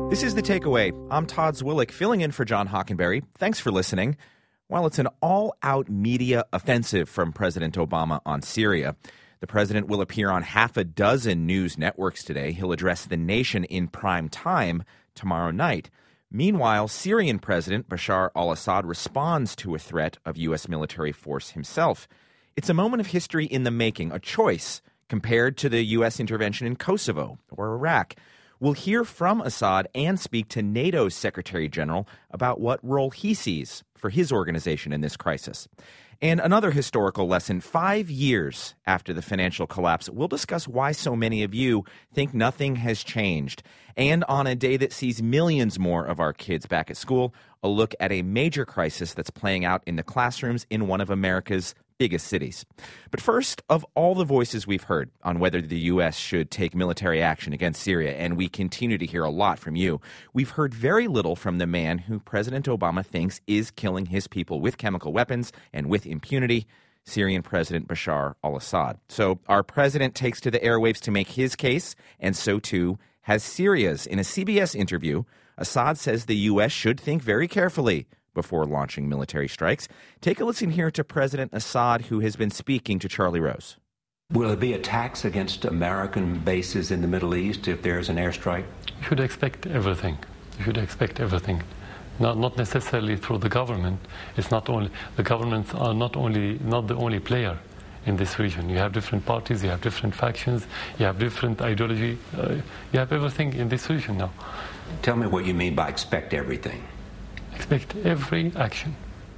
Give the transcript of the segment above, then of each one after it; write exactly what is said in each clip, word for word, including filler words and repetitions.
This is The Takeaway. I'm Todd Zwillich, filling in for John Hockenberry. Thanks for listening. Well, it's an all-out media offensive from President Obama on Syria. The president will appear on half a dozen news networks today. He'll address the nation in prime time tomorrow night. Meanwhile, Syrian President Bashar al-Assad responds to a threat of U S military force himself. It's a moment of history in the making, a choice compared to the U S intervention in Kosovo or Iraq. We'll hear from Assad and speak to NATO's Secretary General about what role he sees for his organization in this crisis. And another historical lesson, five years after the financial collapse, we'll discuss why so many of you think nothing has changed. And on a day that sees millions more of our kids back at school, a look at a major crisis that's playing out in the classrooms in one of America's biggest cities. But first, of all the voices we've heard on whether the U S should take military action against Syria, and we continue to hear a lot from you, we've heard very little from the man who President Obama thinks is killing his people with chemical weapons and with impunity, Syrian President Bashar al-Assad. So our president takes to the airwaves to make his case, and so too has Syria's. In a C B S interview, Assad says the U S should think very carefully before launching military strikes. Take a listen here to President Assad, who has been speaking to Charlie Rose. Will there be attacks against American bases in the Middle East if there's an airstrike? You should expect everything. You should expect everything. Not not necessarily through the government. It's not only the governments are not only not the only player in this region. You have different parties, you have different factions, you have different ideology. Uh, you have everything in this region now. Tell me what you mean by expect everything. Expect every action.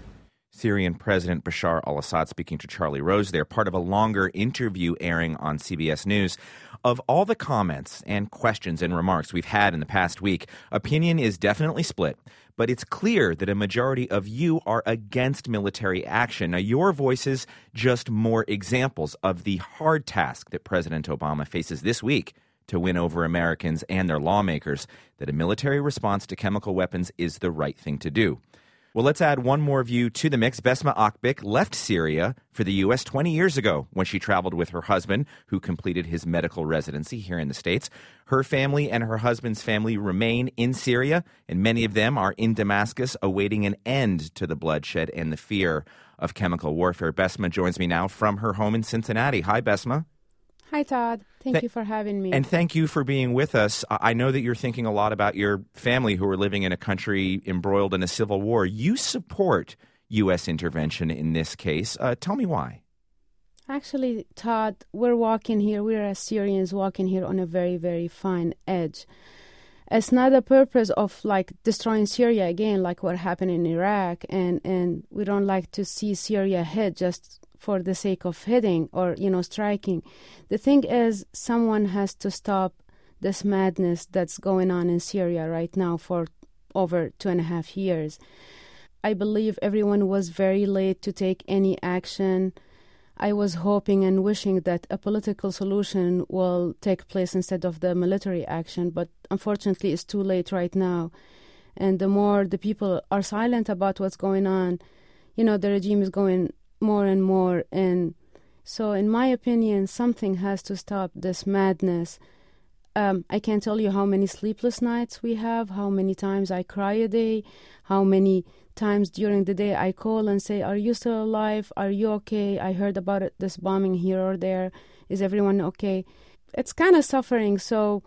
Syrian President Bashar al-Assad speaking to Charlie Rose. They're part of a longer interview airing on C B S News. Of all the comments and questions and remarks we've had in the past week, opinion is definitely split. But it's clear that a majority of you are against military action. Now, your voices just more examples of the hard task that President Obama faces this week to win over Americans and their lawmakers, that a military response to chemical weapons is the right thing to do. Well, let's add one more view to the mix. Besma Akbik left Syria for the U S twenty years ago when she traveled with her husband, who completed his medical residency here in the States. Her family and her husband's family remain in Syria, and many of them are in Damascus awaiting an end to the bloodshed and the fear of chemical warfare. Besma joins me now from her home in Cincinnati. Hi, Besma. Hi, Todd. Thank Th- you for having me. And thank you for being with us. I know that you're thinking a lot about your family who are living in a country embroiled in a civil war. You support U S intervention in this case. Uh, tell me why. Actually, Todd, we're walking here, we're as Syrians walking here on a very, very fine edge. It's not the purpose of like destroying Syria again, like what happened in Iraq, and, and we don't like to see Syria hit just for the sake of hitting or, you know, striking. The thing is, someone has to stop this madness that's going on in Syria right now for over two and a half years. I believe everyone was very late to take any action. I was hoping and wishing that a political solution will take place instead of the military action, but unfortunately it's too late right now. And the more the people are silent about what's going on, you know, the regime is going more and more. And so in my opinion, something has to stop this madness. Um, I can't tell you how many sleepless nights we have, how many times I cry a day, how many times during the day I call and say, are you still alive? Are you okay? I heard about it, this bombing here or there. Is everyone okay? It's kind of suffering. So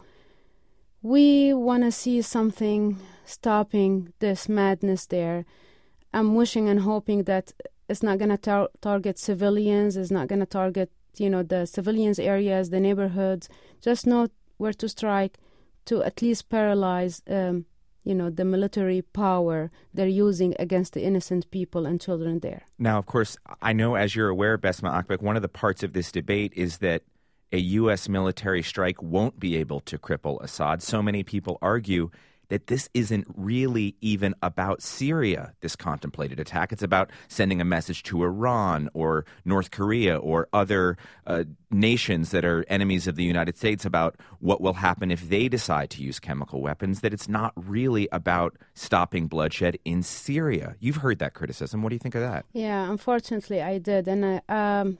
we want to see something stopping this madness there. I'm wishing and hoping that it's not going to tar- target civilians. It's not going to target, you know, the civilians areas, the neighborhoods. Just know where to strike to at least paralyze um, you know, the military power they're using against the innocent people and children there. Now, of course, I know, as you're aware, Besma Akbik, one of the parts of this debate is that a U S military strike won't be able to cripple Assad. So many people argue that this isn't really even about Syria, this contemplated attack. It's about sending a message to Iran or North Korea or other uh, nations that are enemies of the United States about what will happen if they decide to use chemical weapons, that it's not really about stopping bloodshed in Syria. You've heard that criticism. What do you think of that? Yeah, unfortunately I did. And I, um,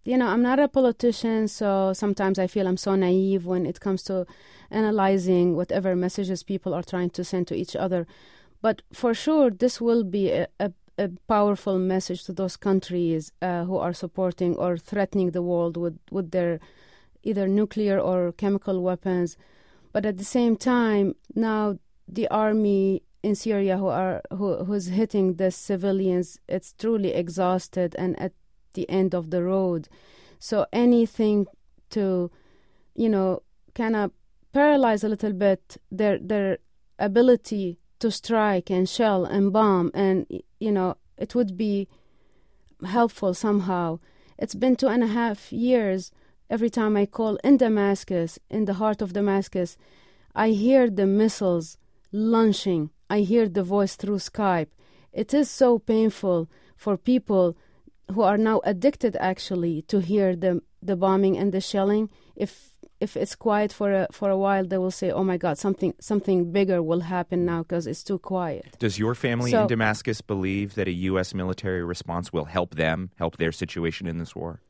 you know, I'm not a politician, so sometimes I feel I'm so naive when it comes to analyzing whatever messages people are trying to send to each other. But for sure, this will be a, a, a powerful message to those countries uh, who are supporting or threatening the world with, with their either nuclear or chemical weapons. But at the same time, now the army in Syria who are who who's hitting the civilians, it's truly exhausted and at the end of the road. So anything to, you know, kind of paralyze a little bit their their ability to strike and shell and bomb, and, you know, it would be helpful somehow. It's been two and a half years. Every time I call in Damascus, in the heart of Damascus, I hear the missiles launching. I hear the voice through Skype. It is so painful for people who are now addicted, actually, to hear the the bombing and the shelling. If if it's quiet for a for a while, they will say, "Oh my God, something something bigger will happen now because it's too quiet." Does your family so, in Damascus believe that a U S military response will help them, help their situation in this war?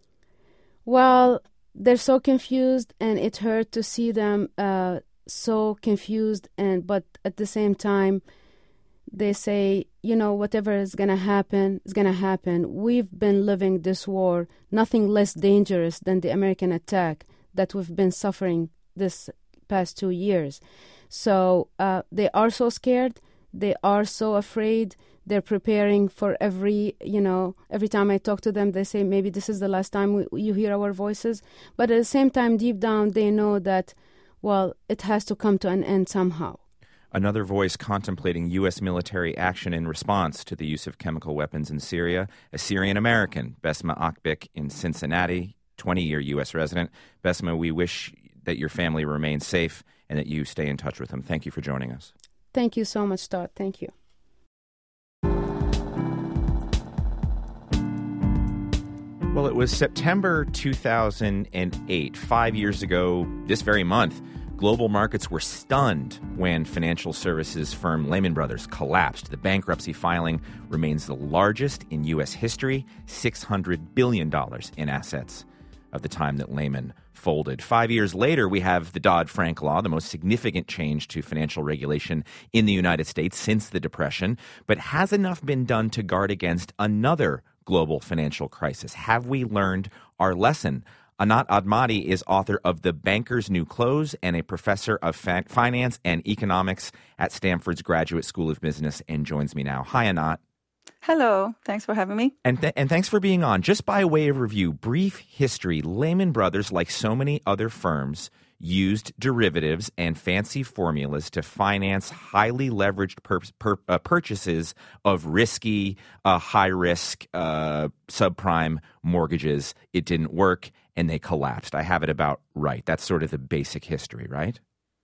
Well, they're so confused, and it hurt to see them uh, so confused. And but at the same time, they say, you know, whatever is going to happen is going to happen. We've been living this war, nothing less dangerous than the American attack that we've been suffering this past two years. So uh, they are so scared. They are so afraid. They're preparing for every, you know, every time I talk to them, they say, maybe this is the last time we, you hear our voices. But at the same time, deep down, they know that, well, it has to come to an end somehow. Another voice contemplating U S military action in response to the use of chemical weapons in Syria, a Syrian-American, Besma Akbik in Cincinnati, twenty-year U S resident. Besma, we wish that your family remains safe and that you stay in touch with them. Thank you for joining us. Thank you so much, Todd. Thank you. Well, it was September two thousand eight, five years ago this very month. Global markets were stunned when financial services firm Lehman Brothers collapsed. The bankruptcy filing remains the largest in U S history, six hundred billion dollars in assets of the time that Lehman folded. Five years later, we have the Dodd-Frank law, the most significant change to financial regulation in the United States since the Depression. But has enough been done to guard against another global financial crisis? Have we learned our lesson? Anat Admati is author of The Banker's New Clothes and a professor of fa- finance and economics at Stanford's Graduate School of Business and joins me now. Hi, Anat. Hello. Thanks for having me. And, th- and thanks for being on. Just by way of review, brief history, Lehman Brothers, like so many other firms, used derivatives and fancy formulas to finance highly leveraged pur- pur- uh, purchases of risky, uh, high-risk, uh, subprime mortgages. It didn't work, and they collapsed. I have it about right. That's sort of the basic history, right?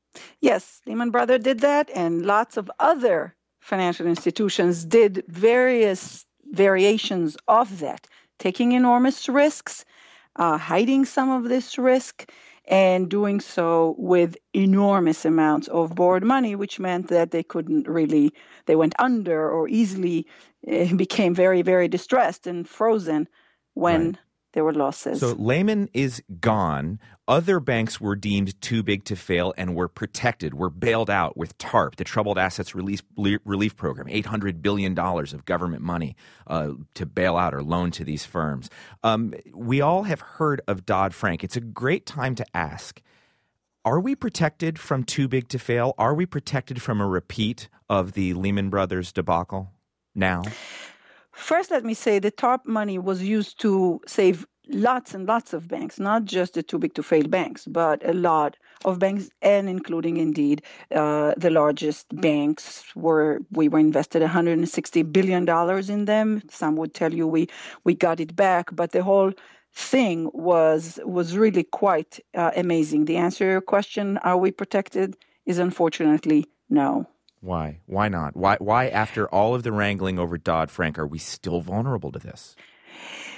Yes, Lehman Brothers did that, and lots of other financial institutions did various variations of that, taking enormous risks, uh, hiding some of this risk, and doing so with enormous amounts of borrowed money, which meant that they couldn't really, they went under or easily uh, became very, very distressed and frozen when right. there were losses. So Lehman is gone. Other banks were deemed too big to fail and were protected, were bailed out with TARP, the Troubled Assets Relief, Relief Program, eight hundred billion dollars of government money uh, to bail out or loan to these firms. Um, we all have heard of Dodd-Frank. It's a great time to ask, are we protected from too big to fail? Are we protected from a repeat of the Lehman Brothers debacle now? First, let me say the TARP money was used to save lots and lots of banks, not just the too big to fail banks, but a lot of banks, and including indeed uh, the largest banks were, we were invested one hundred sixty billion dollars in them. Some would tell you we, we got it back, but the whole thing was, was really quite uh, amazing. The answer to your question, are we protected, is unfortunately no. Why? Why not? Why, why after all of the wrangling over Dodd-Frank, are we still vulnerable to this?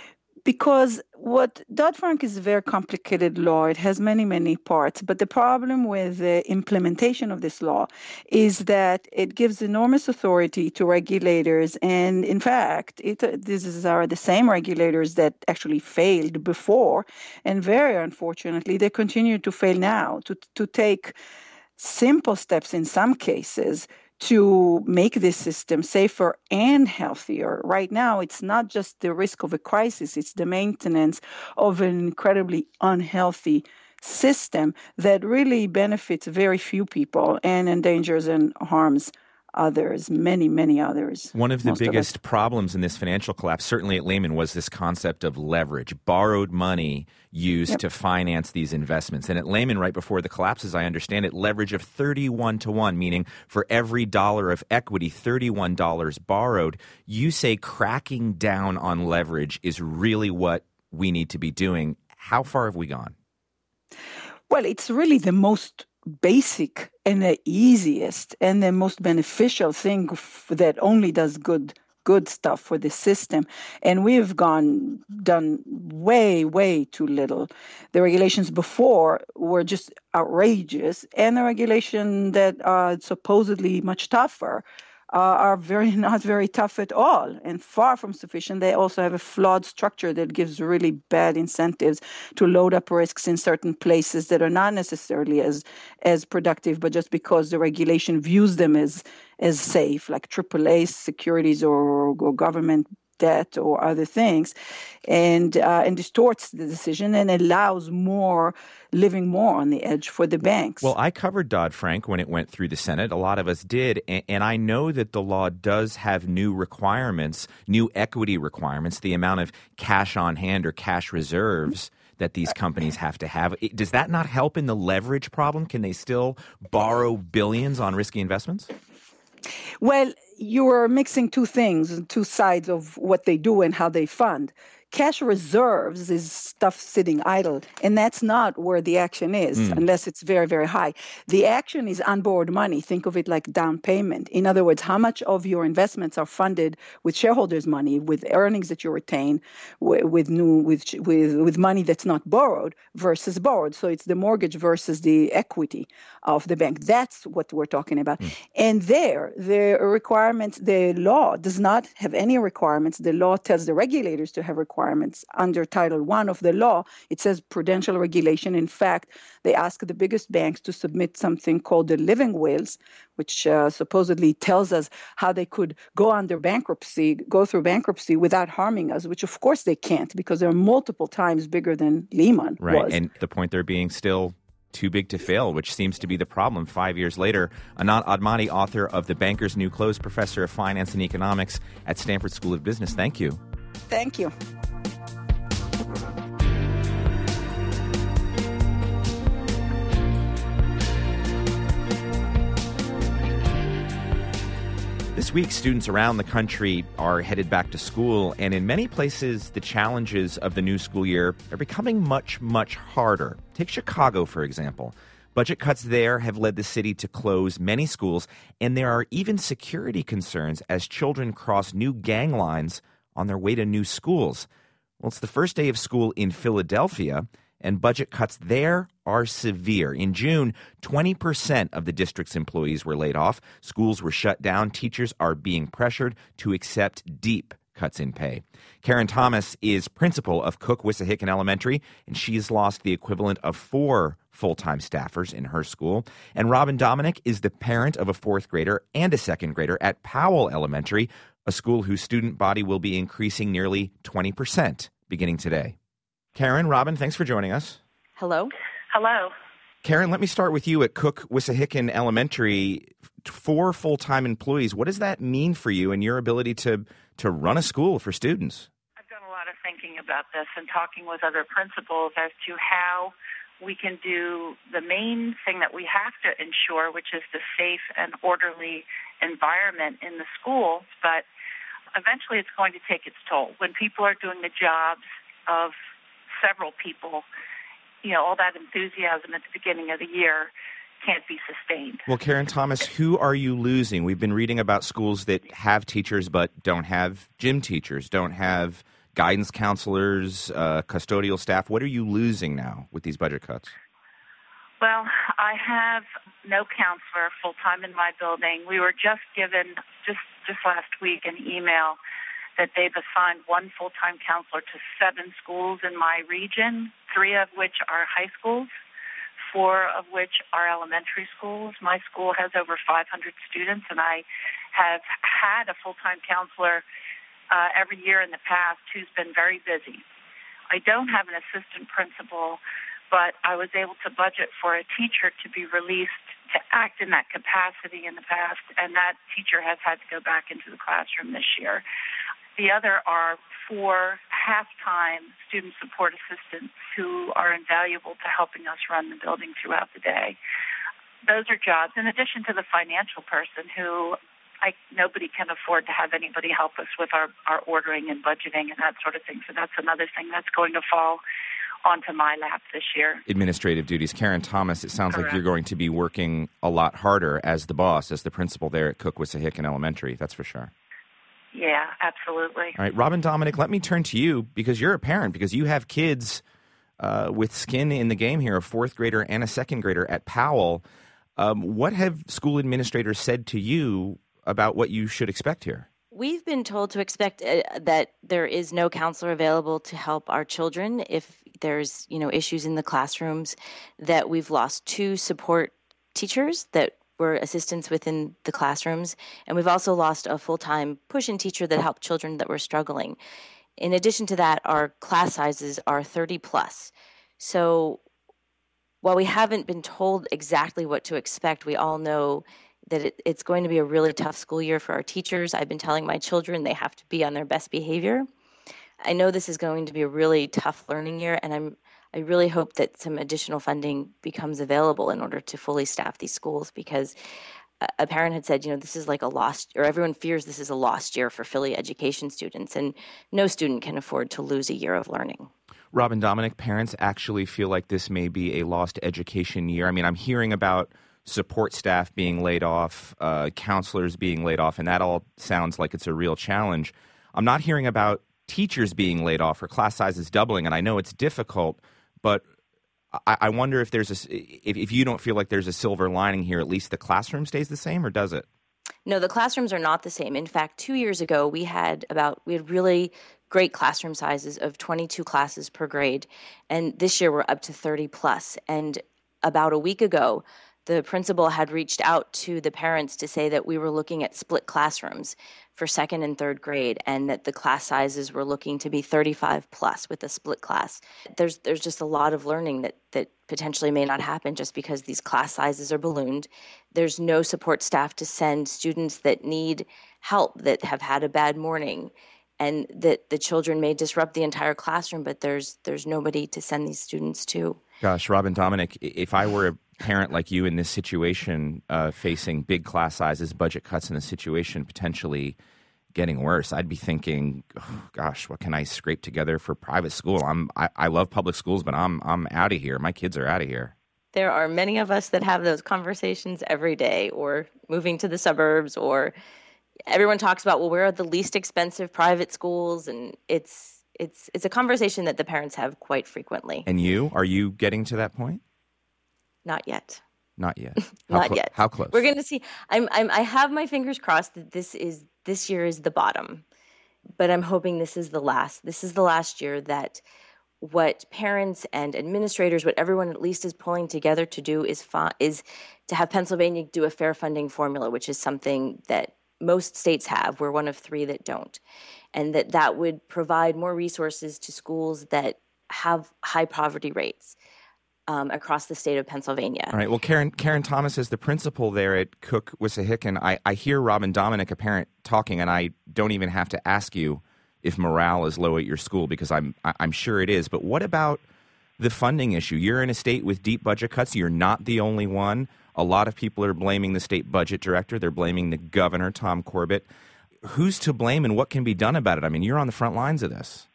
Because what Dodd-Frank is a very complicated law. It has many, many parts. But the problem with the implementation of this law is that it gives enormous authority to regulators. And in fact, it, these are the same regulators that actually failed before. And very unfortunately, they continue to fail now, to, to take simple steps in some cases to make this system safer and healthier. Right now, it's not just the risk of a crisis, it's the maintenance of an incredibly unhealthy system that really benefits very few people and endangers and harms others, many, many others. One of the biggest of problems in this financial collapse, certainly at Lehman, was this concept of leverage, borrowed money used yep. to finance these investments. And at Lehman, right before the collapse, as I understand it, leverage of thirty-one to one, meaning for every dollar of equity, thirty-one dollars borrowed. You say cracking down on leverage is really what we need to be doing. How far have we gone? Well, it's really the most basic and the easiest and the most beneficial thing f- that only does good good stuff for the system. And we've gone done way, way too little. The regulations before were just outrageous, and the regulation that are supposedly much tougher Uh, are very not very tough at all and far from sufficient. They also have a flawed structure that gives really bad incentives to load up risks in certain places that are not necessarily as as productive, but just because the regulation views them as as safe, like triple A securities or, or government debt or other things, and uh, and distorts the decision and allows more living more on the edge for the banks. Well, I covered Dodd-Frank when it went through the Senate. A lot of us did, and, and I know that the law does have new requirements, new equity requirements, the amount of cash on hand or cash reserves that these companies have to have. Does that not help in the leverage problem? Can they still borrow billions on risky investments? Well, you are mixing two things, two sides of what they do and how they fund. Cash reserves is stuff sitting idle, and that's not where the action is, mm. unless it's very, very high. The action is unborrowed money. Think of it like down payment. In other words, how much of your investments are funded with shareholders' money, with earnings that you retain, with, with new with, with with money that's not borrowed versus borrowed. So it's the mortgage versus the equity of the bank. That's what we're talking about. Mm. And there, the requirements, the law does not have any requirements. The law tells the regulators to have requirements. Under Title One of the law, it says prudential regulation. In fact, they ask the biggest banks to submit something called the living wills, which uh, supposedly tells us how they could go under bankruptcy, go through bankruptcy without harming us, which of course they can't because they're multiple times bigger than Lehman right. was. And the point they're being still too big to fail, which seems to be the problem five years later. Anat Admati, author of The Banker's New Clothes, professor of finance and economics at Stanford School of Business. Thank you. Thank you. This week, students around the country are headed back to school, and in many places, the challenges of the new school year are becoming much, much harder. Take Chicago, for example. Budget cuts there have led the city to close many schools, and there are even security concerns as children cross new gang lines on their way to new schools. Well, it's the first day of school in Philadelphia, and budget cuts there are severe. In June, twenty percent of the district's employees were laid off. Schools were shut down. Teachers are being pressured to accept deep cuts in pay. Karen Thomas is principal of Cook-Wissahickon Elementary, and she's lost the equivalent of four full-time staffers in her school. And Robin Dominic is the parent of a fourth grader and a second grader at Powell Elementary, a school whose student body will be increasing nearly twenty percent beginning today. Karen, Robin, thanks for joining us. Hello. Hello. Karen, let me start with you at Cook-Wissahickon Elementary. Four full-time employees. What does that mean for you and your ability to, to run a school for students? I've done a lot of thinking about this and talking with other principals as to how we can do the main thing that we have to ensure, which is the safe and orderly environment in the schools. But eventually it's going to take its toll. When people are doing the jobs of several people, you know, all that enthusiasm at the beginning of the year can't be sustained. Well, Karen Thomas, who are you losing? We've been reading about schools that have teachers but don't have gym teachers, don't have guidance counselors, uh, custodial staff? What are you losing now with these budget cuts? Well, I have no counselor full-time in my building. We were just given, just, just last week, an email that they've assigned one full-time counselor to seven schools in my region, three of which are high schools, four of which are elementary schools. My school has over five hundred students, and I have had a full-time counselor uh, every year in the past who's been very busy. I don't have an assistant principal, but I was able to budget for a teacher to be released to act in that capacity in the past, and that teacher has had to go back into the classroom this year. The other are four half-time student support assistants who are invaluable to helping us run the building throughout the day. Those are jobs, in addition to the financial person who I, nobody can afford to have anybody help us with our, our ordering and budgeting and that sort of thing. So that's another thing that's going to fall onto my lap this year. Administrative duties. Karen Thomas, it sounds Correct. like you're going to be working a lot harder as the boss, as the principal there at Cook-Wissahickon Elementary. That's for sure. Yeah, absolutely. All right, Robin Dominick, let me turn to you because you're a parent, because you have kids uh, with skin in the game here, a fourth grader and a second grader at Powell. Um, what have school administrators said to you about what you should expect here? We've been told to expect uh, that there is no counselor available to help our children if there's, you know, issues in the classrooms, that we've lost two support teachers that were assistants within the classrooms, and we've also lost a full-time push-in teacher that helped children that were struggling. In addition to that, our class sizes are thirty plus. So while we haven't been told exactly what to expect, we all know that it, it's going to be a really tough school year for our teachers. I've been telling my children they have to be on their best behavior. I know this is going to be a really tough learning year, and I'm I really hope that some additional funding becomes available in order to fully staff these schools, because a parent had said, you know, this is like a lost, or everyone fears this is a lost year for Philly education students, and no student can afford to lose a year of learning. Robin Dominick, parents actually feel like this may be a lost education year. I mean, I'm hearing about support staff being laid off, uh, counselors being laid off, and that all sounds like it's a real challenge. I'm not hearing about teachers being laid off or class sizes doubling, and I know it's difficult, but I, I wonder if there's a, if, if you don't feel like there's a silver lining here, at least the classroom stays the same, or does it? No, the classrooms are not the same. In fact, two years ago, we had about we had really great classroom sizes of twenty-two classes per grade, and this year we're up to thirty plus. And about a week ago, the principal had reached out to the parents to say that we were looking at split classrooms for second and third grade, and that the class sizes were looking to be thirty-five plus with a split class. There's there's just a lot of learning that, that potentially may not happen just because these class sizes are ballooned. There's no support staff to send students that need help, that have had a bad morning, and that the children may disrupt the entire classroom, but there's there's nobody to send these students to. Gosh, Robin Dominick, if I were a parent like you in this situation, uh, facing big class sizes, budget cuts in the situation potentially getting worse, I'd be thinking, oh, gosh, what can I scrape together for private school? I'm I, I love public schools, but I'm I'm out of here. My kids are out of here. There are many of us that have those conversations every day, or moving to the suburbs, or everyone talks about, well, where are the least expensive private schools? And it's it's it's a conversation that the parents have quite frequently. And you, are you getting to that point? Not yet. Not yet. How Not clo- yet. How close? We're going to see. I'm, I'm, I have my fingers crossed that this is this year is the bottom, but I'm hoping this is the last. This is the last year that what parents and administrators, what everyone at least is pulling together to do is fa- is to have Pennsylvania do a fair funding formula, which is something that most states have. We're one of three that don't, and that that would provide more resources to schools that have high poverty rates Um, across the state of Pennsylvania. All right. Well, Karen Karen Thomas is the principal there at Cook-Wissahickon. I, I hear Robin Dominick, a parent, talking, and I don't even have to ask you if morale is low at your school, because I'm I, I'm sure it is. But what about the funding issue? You're in a state with deep budget cuts. You're not the only one. A lot of people are blaming the state budget director. They're blaming the governor, Tom Corbett. Who's to blame, and what can be done about it? I mean, you're on the front lines of this.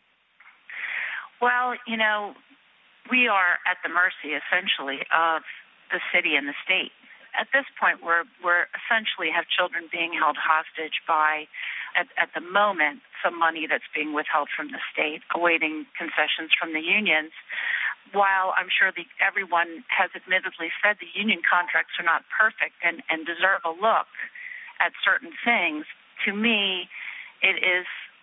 Well, you know, we are at the mercy, essentially, of the city and the state. At this point, we're we're essentially have children being held hostage by at, at the moment, some money that's being withheld from the state, awaiting concessions from the unions. While I'm sure the, everyone has admittedly said the union contracts are not perfect and, and deserve a look at certain things, to me, it is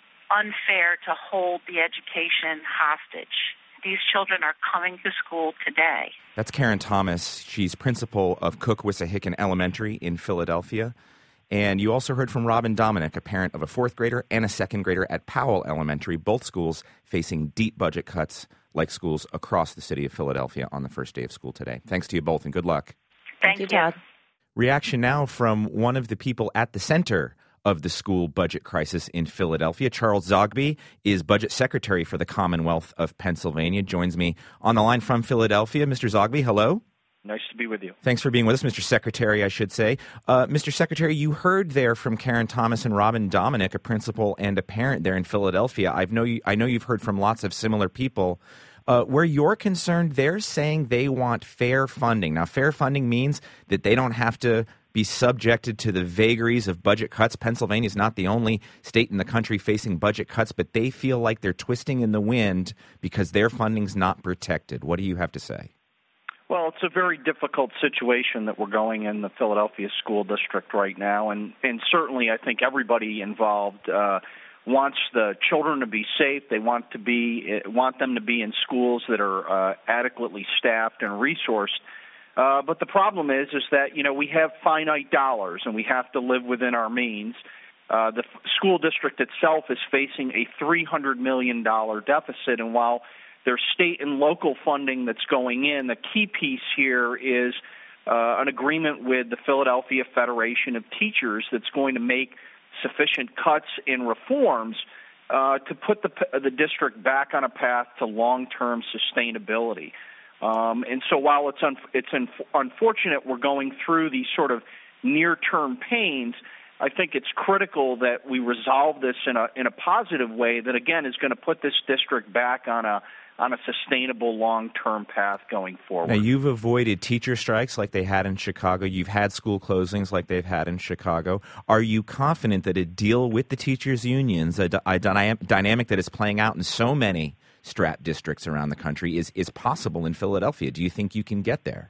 unfair to hold the education hostage. These children are coming to school today. That's Karen Thomas. She's principal of Cook-Wissahickon Elementary in Philadelphia. And you also heard from Robin Dominic, a parent of a fourth grader and a second grader at Powell Elementary, both schools facing deep budget cuts like schools across the city of Philadelphia on the first day of school today. Thanks to you both and good luck. Thank, Thank you, Todd. Reaction now from one of the people at the center of the school budget crisis in Philadelphia. Charles Zogby is budget secretary for the Commonwealth of Pennsylvania, joins me on the line from Philadelphia. Mister Zogby, hello. Nice to be with you. Thanks for being with us, Mister Secretary, I should say. Uh, Mister Secretary, you heard there from Karen Thomas and Robin Dominic, a principal and a parent there in Philadelphia. I know you, I know you've heard from lots of similar people. Uh, where you're concerned, they're saying they want fair funding. Now, fair funding means that they don't have to be subjected to the vagaries of budget cuts. Pennsylvania is not the only state in the country facing budget cuts, but they feel like they're twisting in the wind because their funding's not protected. What do you have to say? Well, it's a very difficult situation that we're going in the Philadelphia school district right now, and, and certainly I think everybody involved uh, wants the children to be safe. They want to be want them to be in schools that are uh, adequately staffed and resourced. Uh, but the problem is, is that, you know, we have finite dollars and we have to live within our means. Uh, the f- school district itself is facing a three hundred million dollars deficit, and while there's state and local funding that's going in, the key piece here is uh, an agreement with the Philadelphia Federation of Teachers that's going to make sufficient cuts and reforms uh, to put the, the district back on a path to long-term sustainability. Um, and so while it's un- it's un- unfortunate we're going through these sort of near-term pains, I think it's critical that we resolve this in a in a positive way that, again, is going to put this district back on a on a sustainable long-term path going forward. Now, you've avoided teacher strikes like they had in Chicago. You've had school closings like they've had in Chicago. Are you confident that a deal with the teachers' unions, a, a dyna- dynamic that is playing out in so many strap districts around the country, is, is possible in Philadelphia? Do you think you can get there?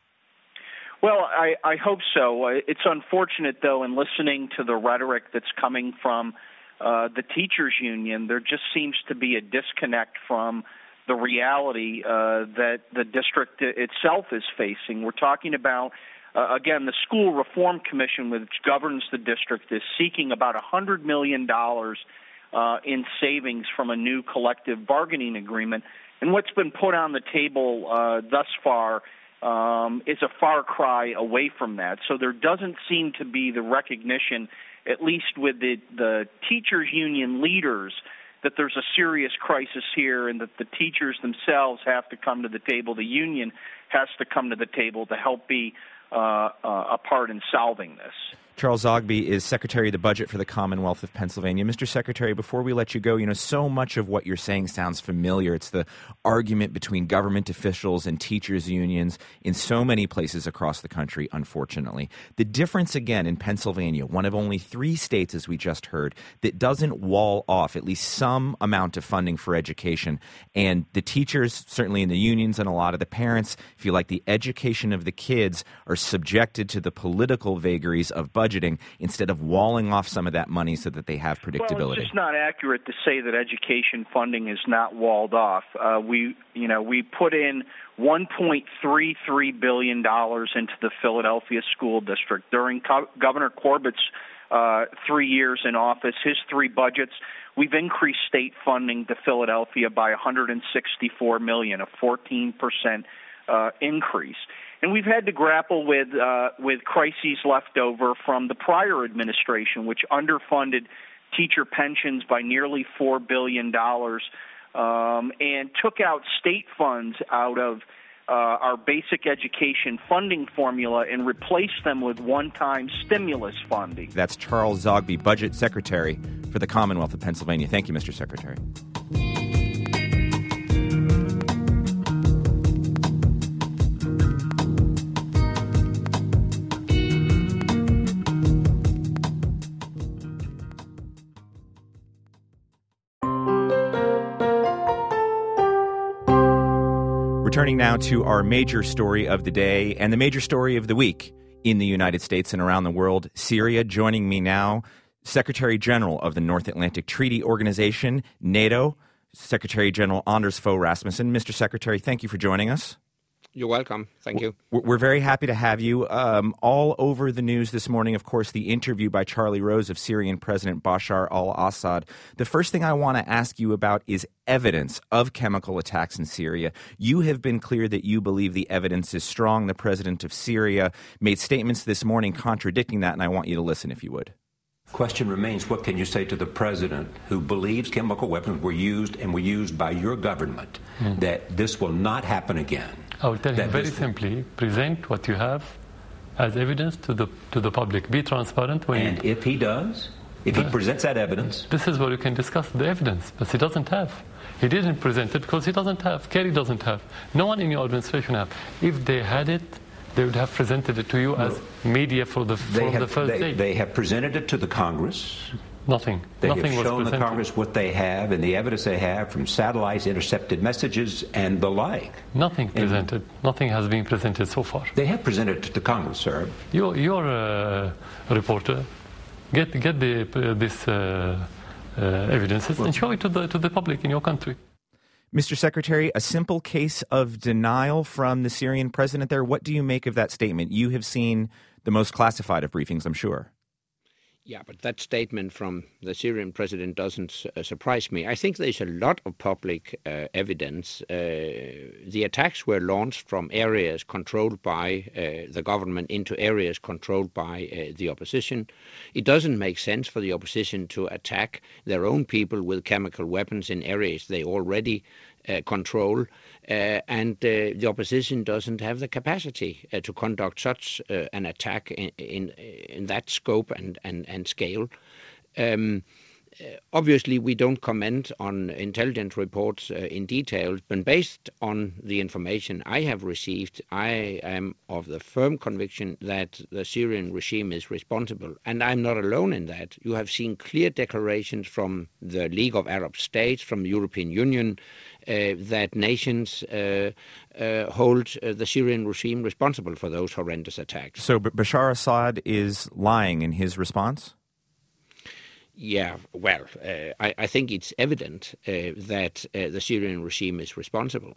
Well, I, I hope so. It's unfortunate, though, in listening to the rhetoric that's coming from uh, the teachers' union, there just seems to be a disconnect from the reality uh, that the district itself is facing. We're talking about, uh, again, the School Reform Commission, which governs the district, is seeking about one hundred million dollars uh, in savings from a new collective bargaining agreement. And what's been put on the table uh, thus far um, is a far cry away from that. So there doesn't seem to be the recognition, at least with the, the teachers' union leaders, that there's a serious crisis here and that the teachers themselves have to come to the table. The union has to come to the table to help be uh, uh, a part in solving this. Charles Zogby is Secretary of the Budget for the Commonwealth of Pennsylvania. Mister Secretary, before we let you go, you know, so much of what you're saying sounds familiar. It's the argument between government officials and teachers' unions in so many places across the country, unfortunately. The difference, again, in Pennsylvania, one of only three states, as we just heard, that doesn't wall off at least some amount of funding for education. And the teachers, certainly in the unions, and a lot of the parents feel like the education of the kids are subjected to the political vagaries of budget. Budgeting instead of walling off some of that money so that they have predictability. Well, it's just not accurate to say that education funding is not walled off. Uh, we, you know, we put in one point three three billion dollars into the Philadelphia school district during Co- Governor Corbett's uh, three years in office. His three budgets, we've increased state funding to Philadelphia by one hundred sixty-four million dollars, a fourteen percent uh, increase. And we've had to grapple with uh, with crises left over from the prior administration, which underfunded teacher pensions by nearly four billion dollars um, and took out state funds out of uh, our basic education funding formula and replaced them with one-time stimulus funding. That's Charles Zogby, Budget Secretary for the Commonwealth of Pennsylvania. Thank you, Mister Secretary. turning now to our major story of the day and the major story of the week in the United States and around the world, Syria. Joining me now, Secretary General of the North Atlantic Treaty Organization, NATO, Secretary General Anders Fogh Rasmussen. Mister Secretary, thank you for joining us. You're welcome. Thank you. We're very happy to have you. Um, all over the news this morning, of course, the interview by Charlie Rose of Syrian President Bashar al-Assad. The first thing I want to ask you about is evidence of chemical attacks in Syria. You have been clear that you believe the evidence is strong. The president of Syria made statements this morning contradicting that, and I want you to listen if you would. Question remains, what can you say to the president who believes chemical weapons were used and were used by your government, mm. that this will not happen again? I will tell him very simply, present what you have as evidence to the to the public. Be transparent. When and you, if he does, if the, he presents that evidence... This is where you can discuss the evidence, but he doesn't have. He didn't present it because he doesn't have. Kerry doesn't have. No one in your administration have. If they had it, they would have presented it to you as media for the, for have, the first they, day. They have presented it to the Congress. Nothing. They Nothing have was shown presented. the Congress what they have and the evidence they have from satellites, intercepted messages, and the like. Nothing presented. And Nothing has been presented so far. They have presented it to Congress, sir. You're, you're a reporter. Get get the uh, this uh, uh, evidences well, and show it to the to the public in your country. Mister Secretary, a simple case of denial from the Syrian president there. What do you make of that statement? You have seen the most classified of briefings, I'm sure. Yeah, but that statement from the Syrian president doesn't uh, surprise me. I think there's a lot of public uh, evidence. Uh, the attacks were launched from areas controlled by uh, the government into areas controlled by uh, the opposition. It doesn't make sense for the opposition to attack their own people with chemical weapons in areas they already Uh, control, uh, and uh, the opposition doesn't have the capacity uh, to conduct such uh, an attack in, in in that scope and and, and scale. Um, uh, obviously, we don't comment on intelligence reports uh, in detail, but based on the information I have received, I am of the firm conviction that the Syrian regime is responsible, and I'm not alone in that. You have seen clear declarations from the League of Arab States, from the European Union, Uh, that nations uh, uh, hold uh, the Syrian regime responsible for those horrendous attacks. So B- Bashar Assad is lying in his response? Yeah, well, uh, I, I think it's evident uh, that uh, the Syrian regime is responsible.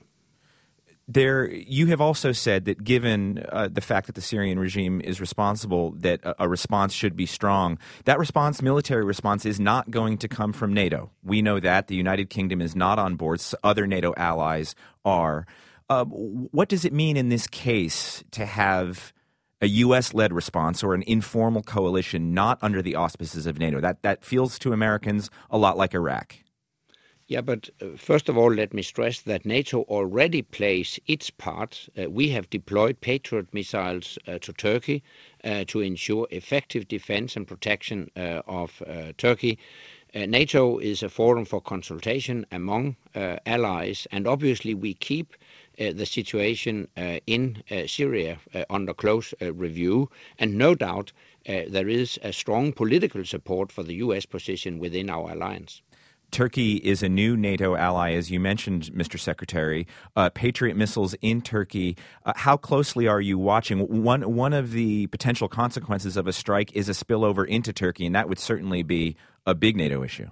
There, you have also said that given uh, the fact that the Syrian regime is responsible, that a, a response should be strong. That response, military response, is not going to come from NATO. We know that. The United Kingdom is not on board. Other NATO allies are. Uh, what does it mean in this case to have a U S-led response or an informal coalition not under the auspices of NATO? That, that feels to Americans a lot like Iraq. Yeah, but uh, first of all, let me stress that NATO already plays its part. Uh, we have deployed Patriot missiles uh, to Turkey uh, to ensure effective defense and protection uh, of uh, Turkey. Uh, NATO is a forum for consultation among uh, allies, and obviously we keep uh, the situation uh, in uh, Syria uh, under close uh, review, and no doubt uh, there is a strong political support for the U S position within our alliance. Turkey is a new NATO ally, as you mentioned, Mister Secretary. Uh, Patriot missiles in Turkey. Uh, how closely are you watching? One one of the potential consequences of a strike is a spillover into Turkey, and that would certainly be a big NATO issue.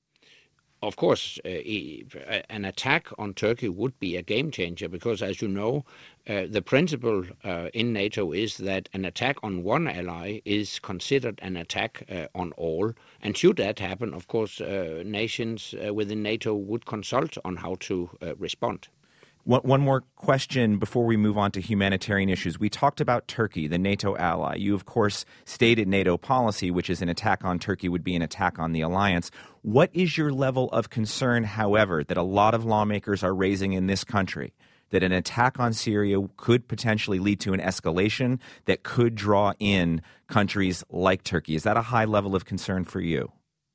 Of course, uh, an attack on Turkey would be a game changer because, as you know, uh, the principle uh, in NATO is that an attack on one ally is considered an attack uh, on all. And should that happen, of course, uh, nations uh, within NATO would consult on how to uh, respond. One, one more question before we move on to humanitarian issues. We talked about Turkey, the NATO ally. You, of course, stated NATO policy, which is an attack on Turkey would be an attack on the alliance. What is your level of concern, however, that a lot of lawmakers are raising in this country, that an attack on Syria could potentially lead to an escalation that could draw in countries like Turkey? Is that a high level of concern for you?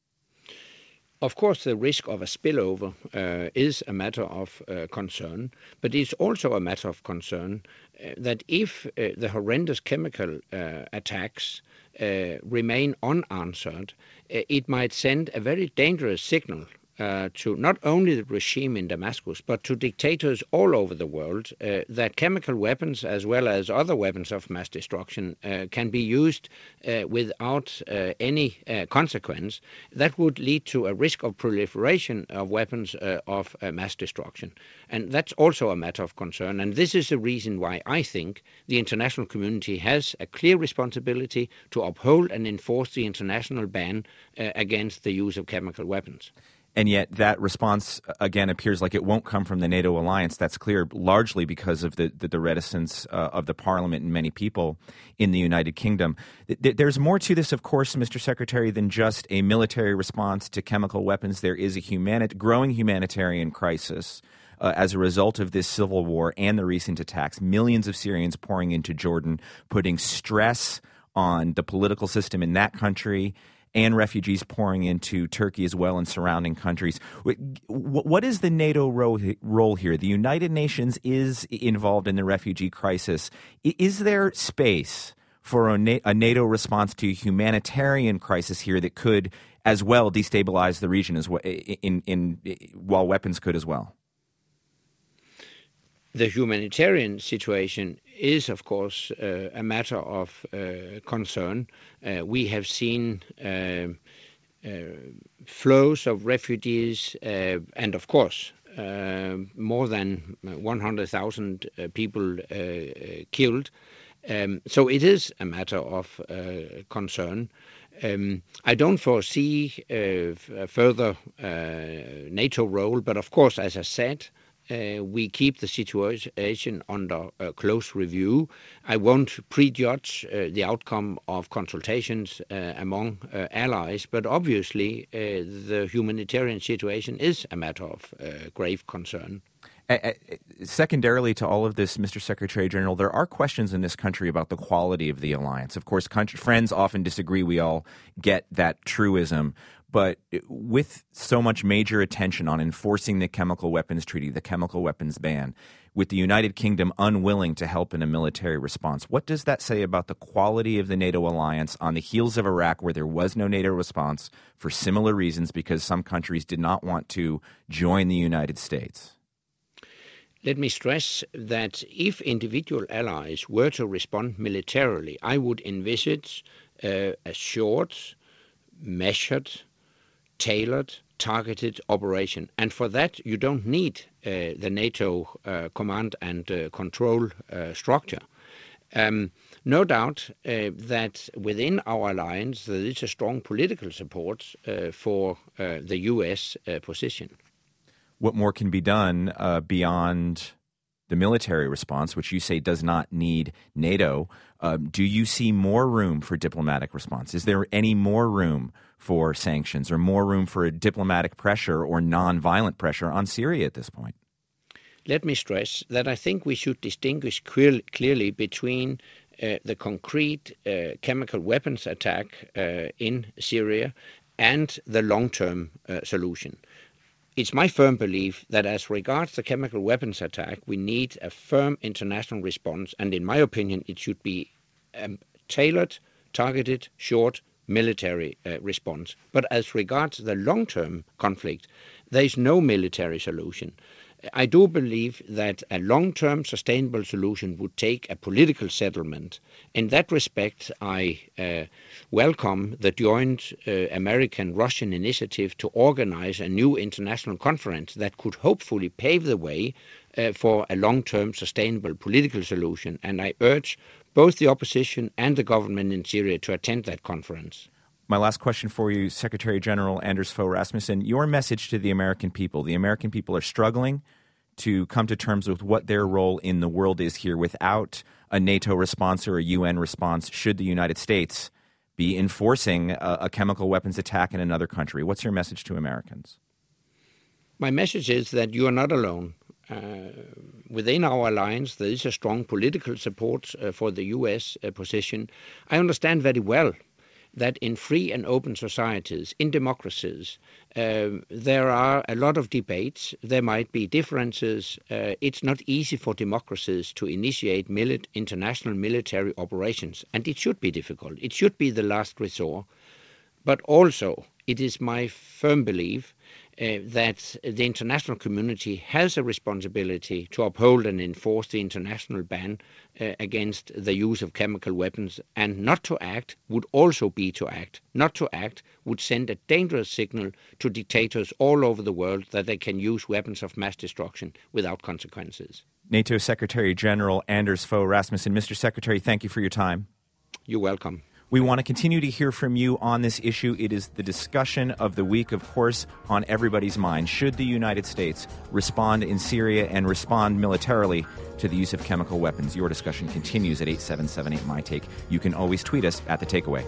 Of course, the risk of a spillover uh, is a matter of uh, concern, but it's also a matter of concern uh, that if uh, the horrendous chemical uh, attacks uh, remain unanswered, uh, it might send a very dangerous signal uh, to not only the regime in Damascus, but to dictators all over the world, uh, that chemical weapons, as well as other weapons of mass destruction, uh, can be used uh, without uh, any uh, consequence, that would lead to a risk of proliferation of weapons uh, of uh, mass destruction. And that's also a matter of concern. And this is the reason why I think the international community has a clear responsibility to uphold and enforce the international ban uh, against the use of chemical weapons. And yet that response, again, appears like it won't come from the NATO alliance. That's clear, largely because of the, the, the reticence uh, of the parliament and many people in the United Kingdom. Th- there's more to this, of course, Mister Secretary, than just a military response to chemical weapons. There is a humani- growing humanitarian crisis uh, as a result of this civil war and the recent attacks. Millions of Syrians pouring into Jordan, putting stress on the political system in that country, and refugees pouring into Turkey as well and surrounding countries. What is the NATO role here? The United Nations is involved in the refugee crisis. Is there space for a NATO response to a humanitarian crisis here that could as well destabilize the region as well, in, in, while weapons could as well? The humanitarian situation is, of course, uh, a matter of uh, concern. Uh, we have seen uh, uh, flows of refugees uh, and, of course, uh, more than one hundred thousand uh, people uh, killed. Um, so it is a matter of uh, concern. Um, I don't foresee uh, a further uh, NATO role, but of course, as I said, Uh, we keep the situation under uh, close review. I won't prejudge uh, the outcome of consultations uh, among uh, allies, but obviously uh, the humanitarian situation is a matter of uh, grave concern. Uh, uh, secondarily to all of this, Mister Secretary General, there are questions in this country about the quality of the alliance. Of course, country, friends often disagree. We all get that truism. But with so much major attention on enforcing the chemical weapons treaty, the chemical weapons ban, with the United Kingdom unwilling to help in a military response, what does that say about the quality of the NATO alliance on the heels of Iraq, where there was no NATO response for similar reasons because some countries did not want to join the United States? Let me stress that if individual allies were to respond militarily, I would envisage uh, a short, measured, tailored, targeted operation. And for that, you don't need uh, the NATO uh, command and uh, control uh, structure. Um, no doubt uh, that within our alliance, there is a strong political support uh, for uh, the U S uh, position. What more can be done uh, beyond the military response, which you say does not need NATO? Uh, do you see more room for diplomatic response? Is there any more room for sanctions or more room for diplomatic pressure or nonviolent pressure on Syria at this point? Let me stress that I think we should distinguish clear, clearly between uh, the concrete uh, chemical weapons attack uh, in Syria and the long-term uh, solution. It's my firm belief that as regards the chemical weapons attack, we need a firm international response, and in my opinion, it should be a tailored, targeted, short military uh, response. But as regards the long-term conflict, there is no military solution. I do believe that a long-term sustainable solution would take a political settlement. In that respect, I uh, welcome the joint uh, American-Russian initiative to organize a new international conference that could hopefully pave the way uh, for a long-term sustainable political solution. And I urge both the opposition and the government in Syria to attend that conference. My last question for you, Secretary General Anders Fogh Rasmussen, your message to the American people. The American people are struggling to come to terms with what their role in the world is here without a NATO response or a U N response should the United States be enforcing a, a chemical weapons attack in another country. What's your message to Americans? My message is that you are not alone. Uh, within our alliance, there is a strong political support uh, for the U S uh, position. I understand very well that in free and open societies, in democracies, uh, there are a lot of debates. There might be differences. Uh, it's not easy for democracies to initiate mili- international military operations, and it should be difficult. It should be the last resort. But also, it is my firm belief uh, that the international community has a responsibility to uphold and enforce the international ban uh, against the use of chemical weapons, and not to act would also be to act. Not to act would send a dangerous signal to dictators all over the world that they can use weapons of mass destruction without consequences. NATO Secretary General Anders Fogh Rasmussen. Mister Secretary, thank you for your time. You're welcome. We want to continue to hear from you on this issue. It is the discussion of the week, of course, on everybody's mind. Should the United States respond in Syria and respond militarily to the use of chemical weapons? Your discussion continues at eight seven seven eight, M Y Take. You can always tweet us at The Takeaway.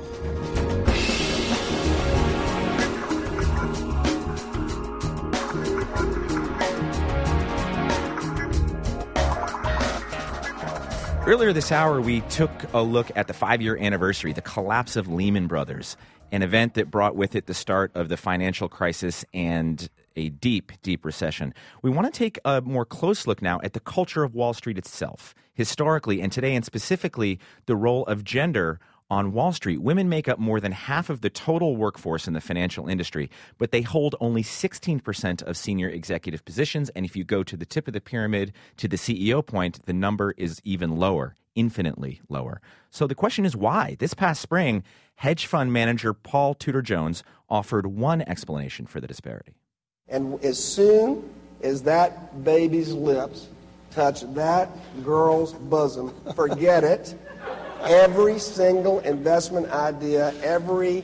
Earlier this hour, we took a look at the five-year anniversary, the collapse of Lehman Brothers, an event that brought with it the start of the financial crisis and a deep, deep recession. We want to take a more close look now at the culture of Wall Street itself, historically and today, and specifically the role of gender on Wall Street. Women make up more than half of the total workforce in the financial industry, but they hold only sixteen percent of senior executive positions. And if you go to the tip of the pyramid, to the C E O point, the number is even lower, infinitely lower. So the question is why? This past spring, hedge fund manager Paul Tudor Jones offered one explanation for the disparity. And as soon as that baby's lips touch that girl's bosom, forget it. Every single investment idea, every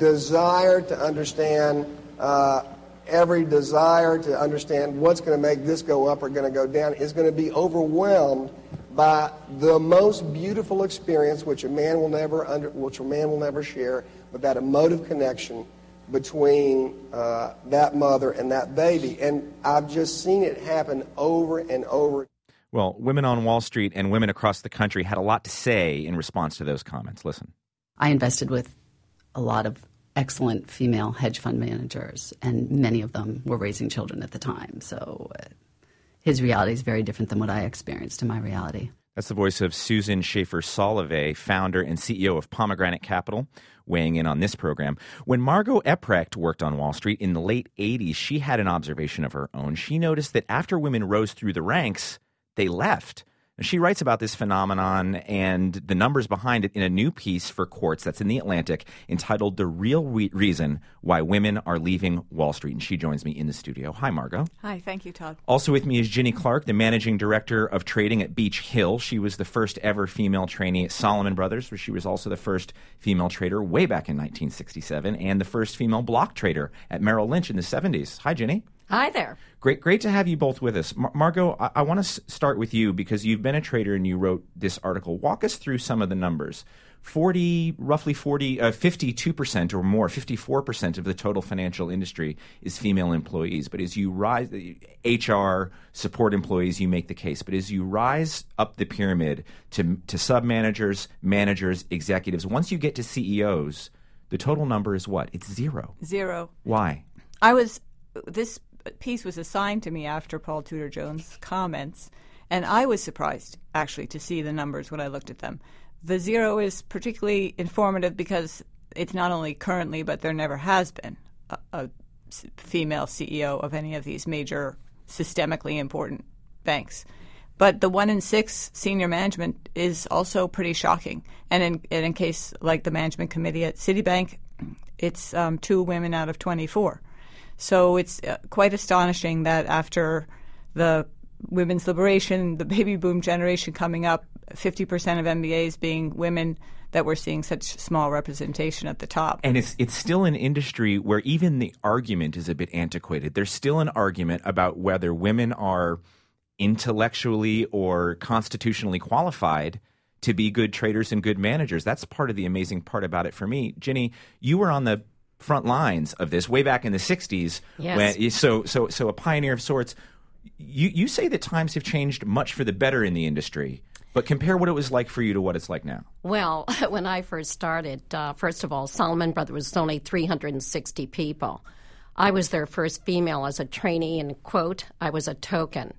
desire to understand, uh, every desire to understand what's going to make this go up or going to go down is going to be overwhelmed by the most beautiful experience, which a man will never under, which a man will never share, but that emotive connection between uh, that mother and that baby. And I've just seen it happen over and over. Well, women on Wall Street and women across the country had a lot to say in response to those comments. Listen. I invested with a lot of excellent female hedge fund managers, and many of them were raising children at the time. So uh, his reality is very different than what I experienced in my reality. That's the voice of Susan Schaefer-Solovey, founder and C E O of Pomegranate Capital, weighing in on this program. When Margot Epprecht worked on Wall Street in the late eighties, she had an observation of her own. She noticed that after women rose through the ranks, they left. She writes about this phenomenon and the numbers behind it in a new piece for Quartz that's in The Atlantic entitled The Real Re- Reason Why Women Are Leaving Wall Street. And she joins me in the studio. Hi, Margot. Hi, thank you, Todd. Also with me is Ginny Clark, the managing director of trading at Beach Hill. She was the first ever female trainee at Salomon Brothers, where she was also the first female trader way back in nineteen sixty-seven and the first female block trader at Merrill Lynch in the seventies. Hi, Ginny. Hi there. Great great to have you both with us. Mar- Margot, I, I want to s- start with you because you've been a trader and you wrote this article. Walk us through some of the numbers. forty, roughly forty, uh, fifty-two percent or more, fifty-four percent of the total financial industry is female employees. But as you rise, H R, support employees, you make the case. But as you rise up the pyramid to, to sub-managers, managers, executives, once you get to C E Os, the total number is what? It's zero. Zero. Why? I was, this piece was assigned to me after Paul Tudor Jones' comments, and I was surprised, actually, to see the numbers when I looked at them. The zero is particularly informative because it's not only currently, but there never has been a, a female C E O of any of these major systemically important banks. But the one in six senior management is also pretty shocking. And in, and in case like the management committee at Citibank, it's um, two women out of twenty-four. So it's uh, quite astonishing that after the women's liberation, the baby boom generation coming up, fifty percent of M B As being women, that we're seeing such small representation at the top. And it's it's still an industry where even the argument is a bit antiquated. There's still an argument about whether women are intellectually or constitutionally qualified to be good traders and good managers. That's part of the amazing part about it for me. Ginny, you were on the front lines of this way back in the sixties. Yes. When, so, so, so a pioneer of sorts. You, you say that times have changed much for the better in the industry, but compare what it was like for you to what it's like now. Well, when I first started, uh, first of all, Salomon Brothers was only three hundred sixty people. I was their first female as a trainee, and, quote, I was a token.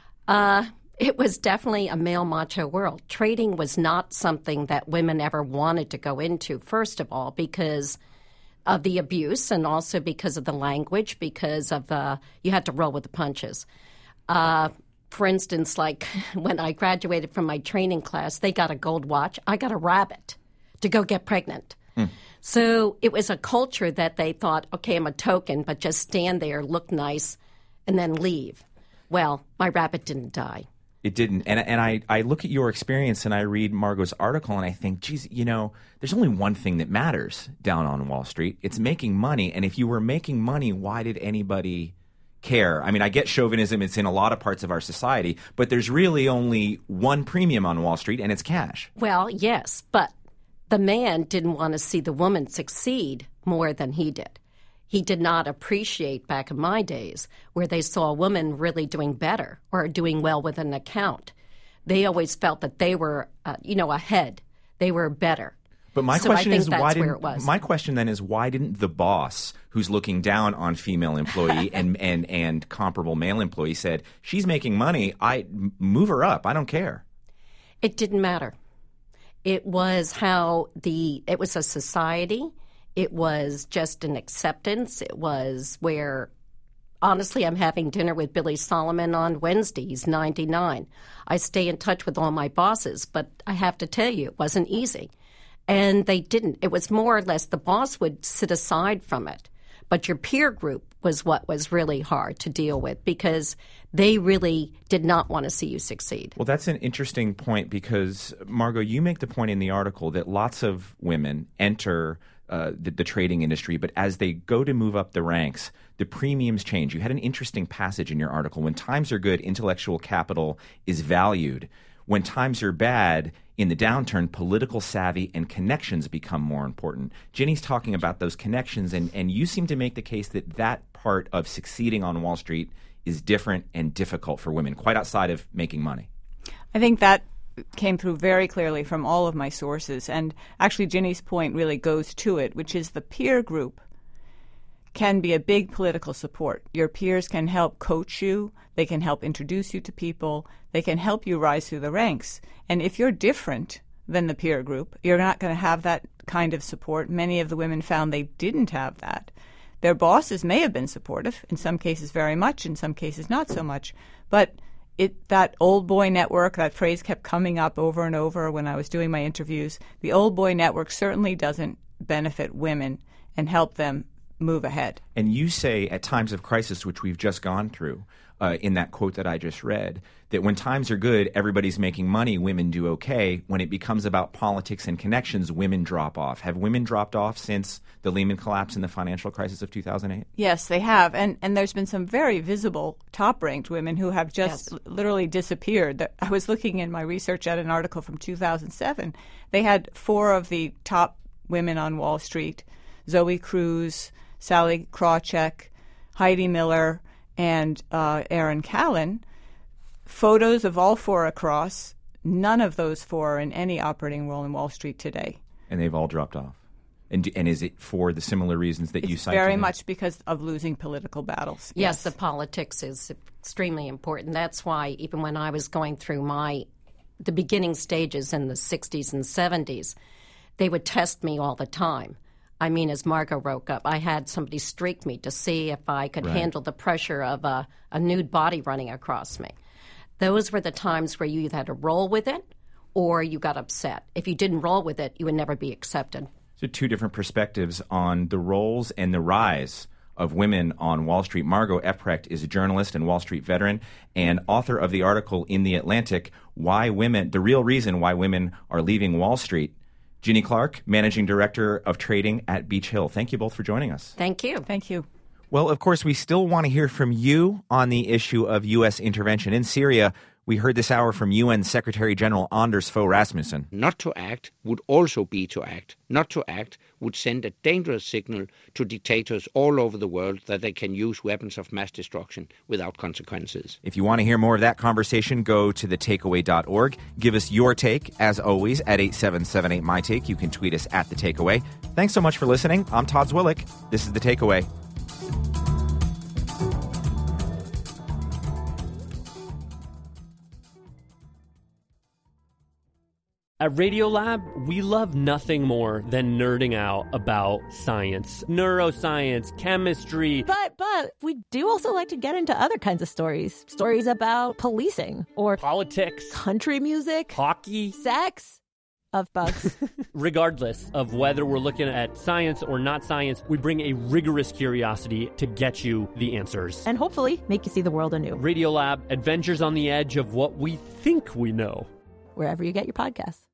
Uh, it was definitely a male macho world. Trading was not something that women ever wanted to go into, first of all, because of the abuse and also because of the language, because of the, you had to roll with the punches. Uh, for instance, like when I graduated from my training class, they got a gold watch. I got a rabbit to go get pregnant. Mm. So it was a culture that they thought, okay, I'm a token, but just stand there, look nice, and then leave. Well, my rabbit didn't die. It didn't. And, and I, I look at your experience and I read Margot's article and I think, geez, you know, there's only one thing that matters down on Wall Street. It's making money. And if you were making money, why did anybody care? I mean, I get chauvinism. It's in a lot of parts of our society. But there's really only one premium on Wall Street, and it's cash. Well, yes, but the man didn't want to see the woman succeed more than he did. He did not appreciate back in my days where they saw a woman really doing better or doing well with an account. They always felt that they were, uh, you know, ahead. They were better. But my so question I think is, that's why where didn't, it was. My question then is, why didn't the boss, who's looking down on female employee and, and, and comparable male employee, said, she's making money, I move her up, I don't care? It didn't matter. It was how the, it was a society. It was just an acceptance. It was where, honestly, I'm having dinner with Billy Solomon on Wednesday. He's ninety-nine. I stay in touch with all my bosses, but I have to tell you, it wasn't easy. And they didn't. It was more or less the boss would sit aside from it. But your peer group was what was really hard to deal with because they really did not want to see you succeed. Well, that's an interesting point because, Margot, you make the point in the article that lots of women enter uh, the, the trading industry, but as they go to move up the ranks, the premiums change. You had an interesting passage in your article. When times are good, intellectual capital is valued. When times are bad, in the downturn, political savvy and connections become more important. Ginny's talking about those connections, and, and you seem to make the case that that part of succeeding on Wall Street is different and difficult for women, quite outside of making money. I think that came through very clearly from all of my sources. And actually, Ginny's point really goes to it, which is the peer group can be a big political support. Your peers can help coach you. They can help introduce you to people. They can help you rise through the ranks. And if you're different than the peer group, you're not going to have that kind of support. Many of the women found they didn't have that. Their bosses may have been supportive, in some cases very much, in some cases not so much. But it that old boy network, that phrase kept coming up over and over when I was doing my interviews. The old boy network certainly doesn't benefit women and help them move ahead. And you say at times of crisis, which we've just gone through, uh, in that quote that I just read, that when times are good, everybody's making money, women do okay. When it becomes about politics and connections, women drop off. Have women dropped off since the Lehman collapse and the financial crisis of two thousand eight? Yes, they have. And and there's been some very visible top-ranked women who have just yes. literally disappeared. I was looking in my research at an article from two thousand seven. They had four of the top women on Wall Street, Zoe Cruz, Sally Krawcheck, Heidi Miller, and uh, Erin Callan. Photos of all four across. None of those four are in any operating role in Wall Street today. And they've all dropped off. And, and is it for the similar reasons that it's you cited? Very much because of losing political battles. Yes, yes, the politics is extremely important. That's why even when I was going through my the beginning stages in the sixties and seventies, they would test me all the time. I mean, as Margot wrote up, I had somebody streak me to see if I could right. handle the pressure of a, a nude body running across me. Those were the times where you either had to roll with it or you got upset. If you didn't roll with it, you would never be accepted. So two different perspectives on the roles and the rise of women on Wall Street. Margot Epprecht is a journalist and Wall Street veteran and author of the article in The Atlantic, Why Women, The Real Reason Why Women Are Leaving Wall Street. Ginny Clark, Managing Director of Trading at Beach Hill. Thank you both for joining us. Thank you. Thank you. Well, of course, we still want to hear from you on the issue of U S intervention in Syria. We heard this hour from U N Secretary General Anders Fogh Rasmussen. Not to act would also be to act. Not to act would send a dangerous signal to dictators all over the world that they can use weapons of mass destruction without consequences. If you want to hear more of that conversation, go to the takeaway dot org. Give us your take, as always, at eight seven seven eight my take. You can tweet us at The Takeaway. Thanks so much for listening. I'm Todd Zwillich. This is The Takeaway. At Radiolab, we love nothing more than nerding out about science, neuroscience, chemistry. But, but we do also like to get into other kinds of stories. Stories about policing or politics, country music, hockey, sex. Of bugs. Regardless of whether we're looking at science or not science, we bring a rigorous curiosity to get you the answers. And hopefully make you see the world anew. Radiolab, adventures on the edge of what we think we know. Wherever you get your podcasts.